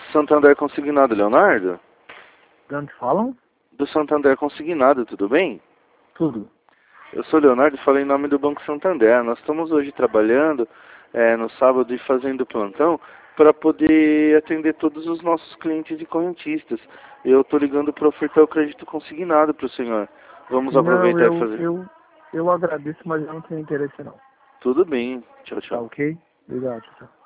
Santander Consignado, Leonardo? De onde falam? Do Santander Consignado, tudo bem? Tudo. Eu sou Leonardo e falo em nome do Banco Santander. Nós estamos hoje trabalhando no sábado e fazendo plantão para poder atender todos os nossos clientes e correntistas. Eu estou ligando para ofertar o crédito consignado para o senhor. Vamos Não, aproveitar e fazer. eu agradeço, mas eu não tenho interesse não. Tudo bem. Tchau, Tá tchau. ok? Obrigado, tchau.